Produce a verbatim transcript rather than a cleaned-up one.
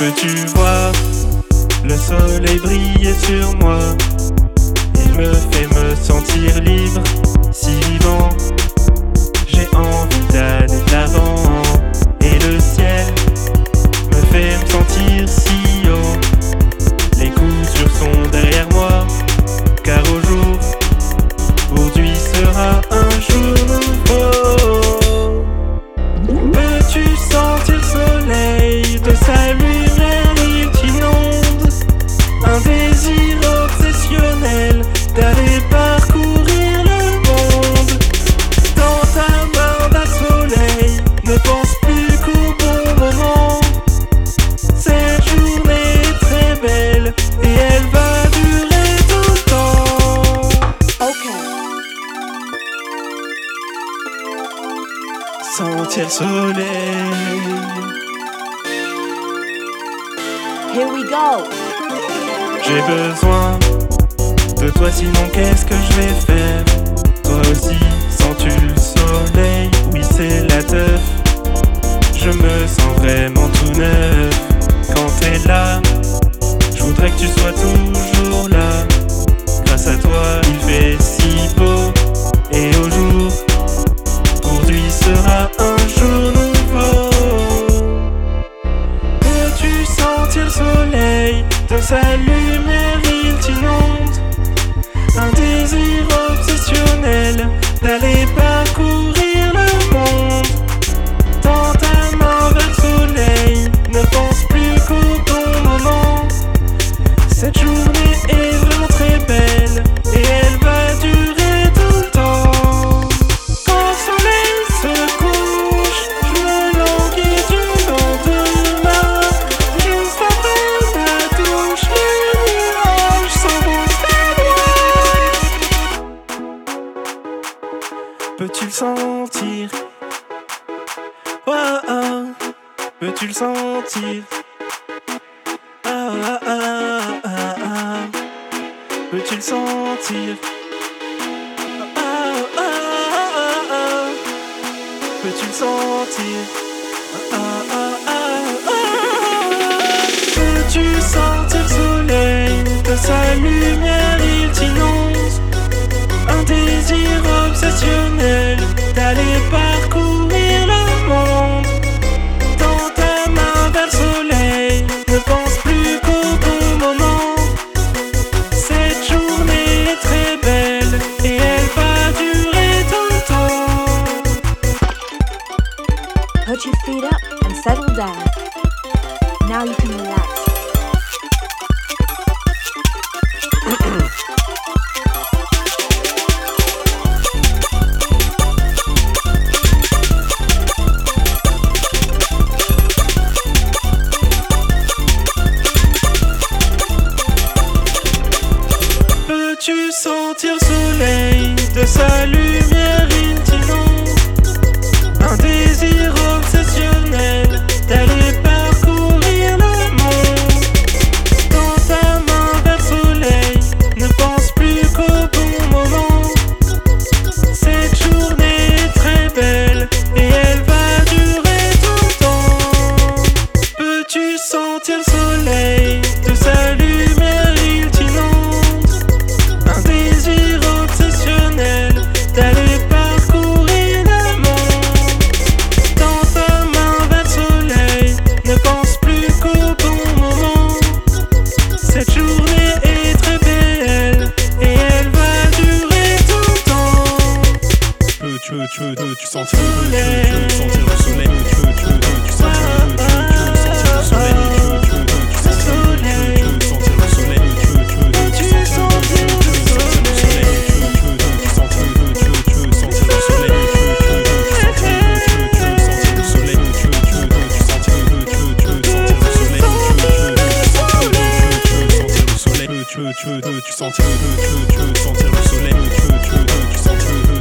Peux-tu voir le soleil briller sur moi? Il me fait me sentir libre, si vivant. J'ai envie d'aller de l'avant. Et le ciel me fait me sentir si haut. Les coups durs sont derrière moi, car au jour, aujourd'hui sera un jour nouveau. Peux-tu sentir le soleil de sa lumière? Il t'inonde un désir obsessionnel d'aller parcourir le monde. Dans ta main d'un soleil, ne pense plus qu'au bon moment. Cette journée est très belle et elle va durer tout le temps. Okay. Sentir le soleil. Here we go. J'ai besoin de toi, sinon qu'est-ce que je vais faire? Toi aussi, sens-tu le soleil? Oui, c'est la teuf. Je me sens vraiment tout neuf. Quand t'es là, je voudrais que tu sois toujours là. Grâce à toi, il fait si beau. Et au jour, aujourd'hui sera un jour nouveau. Peux-tu sentir le soleil? De sa lumière, il t'inonde un désir obsessionnel d'aller parcourir le monde. Dans ta main vers le soleil, ne pense plus qu'au bon moment. Cette journée est vraiment très belle et elle va durer tout le temps. Quand le soleil se couche, je me languis du lendemain. Juste après ma douche, les nuages s'enfoncent très loin. Peux-tu le sentir? Oh, oh. Peux-tu le sentir? Ah, ah, ah, ah, ah. Peux-tu le sentir? Ah, ah, ah, ah. Peux-tu le sentir? Ah, ah, ah, ah. Peux-tu sentir le soleil? De sa lumière, il t'inonde un désir obsessionnel d'aller parcourir le monde. Dans ta main vers le soleil, ne pense plus qu'au bon moment. Cette journée est très belle et elle va durer tout le temps. Put your feet up and settle down. Now you can relax. Peux-tu sentir le soleil? De sa lumière, il t'inonde un désir obsessionnel d'aller parcourir le monde. Dans ta main vers le soleil, ne pense plus qu'au bon moment. Cette journée est très belle et elle va durer tout le temps. Peux-tu sentir le soleil? De sa lumière, il t'inonde un désir obsessionnel d'aller parcourir le monde. Dans ta main vers le soleil, ne pense plus qu'au bon moment. Cette journée est très belle et elle va durer tout le temps. Peux-tu, peux-tu, peux-tu sentir le soleil? Peux-tu sentir le soleil? Peux-tu, peux-tu sentir le soleil? Peux-tu, peux-tu sentir le soleil? Peux-tu sentir le soleil? Peux-tu sentir le soleil? Peux-tu sentir le soleil? Peux-tu sentir le soleil?